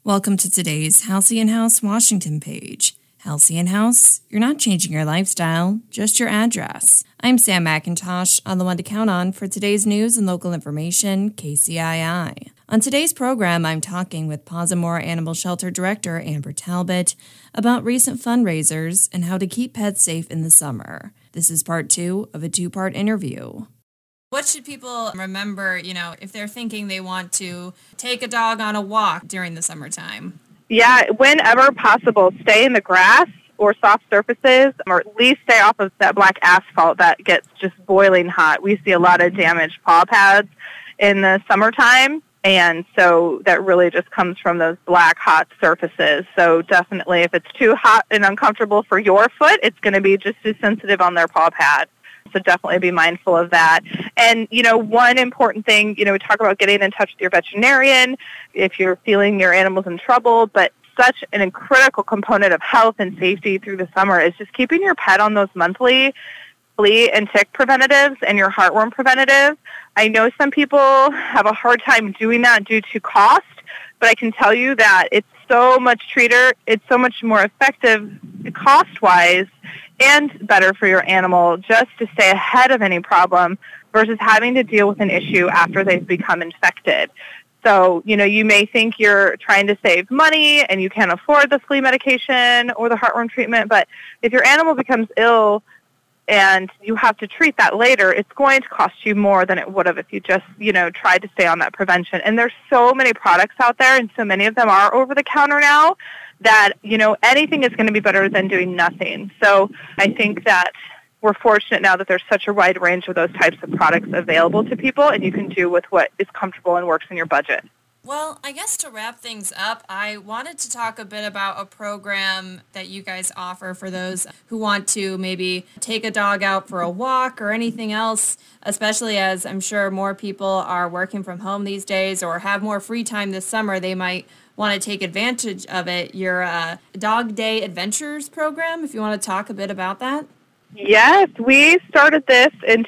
Welcome to today's Halcyon House Washington page. Halcyon House, you're not changing your lifestyle, just your address. I'm Sam McIntosh, on the one to count on for today's news and local information, KCII. On today's program, I'm talking with Paws & More Animal Shelter Director Amber Talbot about recent fundraisers and how to keep pets safe in the summer. This is part 2 of a 2-part interview. What should people remember, if they're thinking they want to take a dog on a walk during the summertime? Yeah, whenever possible, stay in the grass or soft surfaces, or at least stay off of that black asphalt that gets just boiling hot. We see a lot of damaged paw pads in the summertime, and so that really just comes from those black, hot surfaces. So definitely, if it's too hot and uncomfortable for your foot, it's going to be just as sensitive on their paw pad. So definitely be mindful of that. And, one important thing, we talk about getting in touch with your veterinarian if you're feeling your animal's in trouble, but such an critical component of health and safety through the summer is just keeping your pet on those monthly flea and tick preventatives and your heartworm preventative. I know some people have a hard time doing that due to cost, but I can tell you that it's so much more effective cost-wise and better for your animal just to stay ahead of any problem versus having to deal with an issue after they've become infected. So, you may think you're trying to save money and you can't afford the flea medication or the heartworm treatment, but if your animal becomes ill and you have to treat that later, it's going to cost you more than it would have if you just, tried to stay on that prevention. And there's so many products out there, and so many of them are over the counter now, that, anything is going to be better than doing nothing. So I think that we're fortunate now that there's such a wide range of those types of products available to people, and you can do with what is comfortable and works in your budget. Well, I guess to wrap things up, I wanted to talk a bit about a program that you guys offer for those who want to maybe take a dog out for a walk or anything else, especially as I'm sure more people are working from home these days or have more free time this summer. They might want to take advantage of it. Your Dog Day Adventures program, if you want to talk a bit about that. Yes, we started this in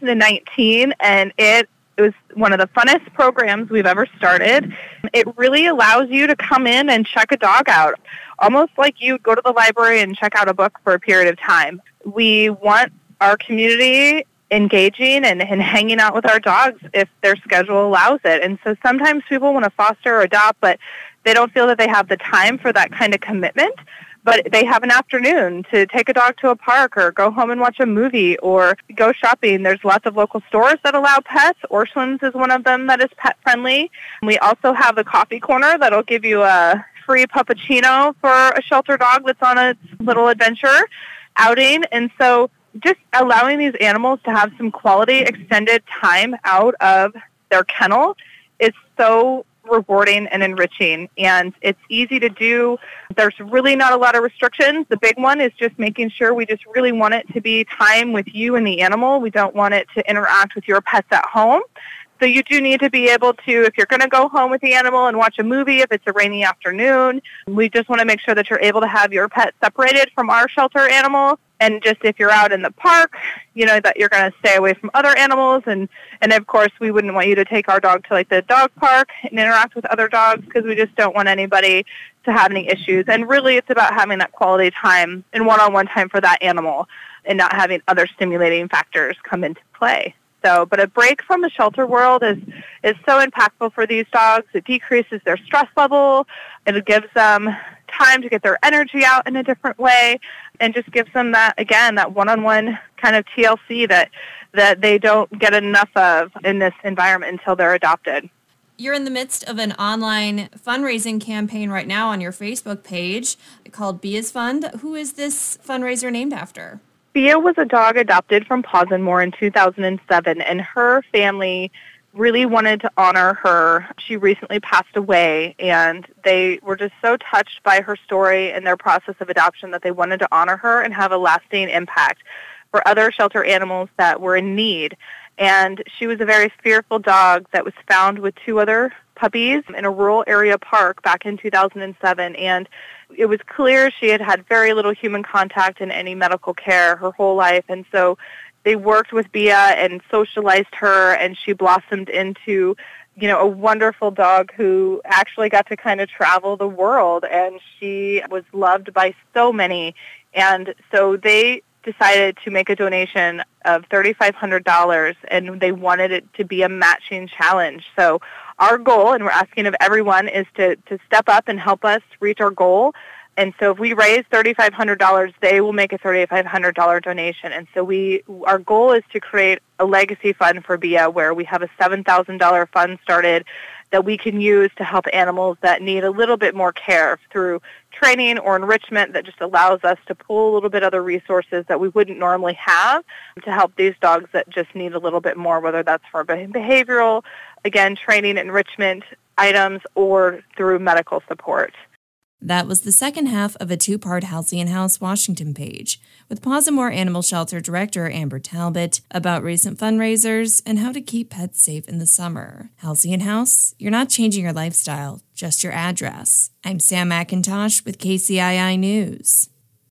2019, and it was one of the funnest programs we've ever started. It really allows you to come in and check a dog out, almost like you go to the library and check out a book for a period of time. We want our community engaging and hanging out with our dogs if their schedule allows it. And so sometimes people want to foster or adopt, but they don't feel that they have the time for that kind of commitment. But they have an afternoon to take a dog to a park or go home and watch a movie or go shopping. There's lots of local stores that allow pets. Orscheln's is one of them that is pet-friendly. We also have the coffee corner that'll give you a free puppuccino for a shelter dog that's on a little adventure outing. And so just allowing these animals to have some quality extended time out of their kennel is so rewarding and enriching, and it's easy to do. There's really not a lot of restrictions. The big one is just making sure we just really want it to be time with you and the animal. We don't want it to interact with your pets at home. So you do need to be able to, if you're going to go home with the animal and watch a movie, if it's a rainy afternoon, we just want to make sure that you're able to have your pet separated from our shelter animal. And just if you're out in the park, that you're going to stay away from other animals. And of course, we wouldn't want you to take our dog to the dog park and interact with other dogs because we just don't want anybody to have any issues. And really, it's about having that quality time and one-on-one time for that animal and not having other stimulating factors come into play. So, but a break from the shelter world is so impactful for these dogs. It decreases their stress level. It gives them time to get their energy out in a different way, and just gives them that one-on-one kind of TLC that they don't get enough of in this environment until they're adopted. You're in the midst of an online fundraising campaign right now on your Facebook page called Bia's Fund. Who is this fundraiser named after? Bia was a dog adopted from Paws & More in 2007, and her family really wanted to honor her. She recently passed away, and they were just so touched by her story and their process of adoption that they wanted to honor her and have a lasting impact for other shelter animals that were in need. And she was a very fearful dog that was found with 2 other puppies in a rural area park back in 2007, and it was clear she had had very little human contact and any medical care her whole life. And so they worked with Bia and socialized her, and she blossomed into a wonderful dog who actually got to kind of travel the world, and she was loved by so many. And so they decided to make a donation of $3,500, and they wanted it to be a matching challenge. So our goal, and we're asking of everyone, is to step up and help us reach our goal. And so if we raise $3,500, they will make a $3,500 donation. And so our goal is to create a legacy fund for BIA, where we have a $7,000 fund started that we can use to help animals that need a little bit more care through training or enrichment that just allows us to pull a little bit other resources that we wouldn't normally have to help these dogs that just need a little bit more, whether that's for behavioral, again, training, enrichment items, or through medical support. That was the second half of a two-part Halcyon House Washington page with Paws and More Animal Shelter Director Amber Talbot about recent fundraisers and how to keep pets safe in the summer. Halcyon House, you're not changing your lifestyle, just your address. I'm Sam McIntosh with KCII News.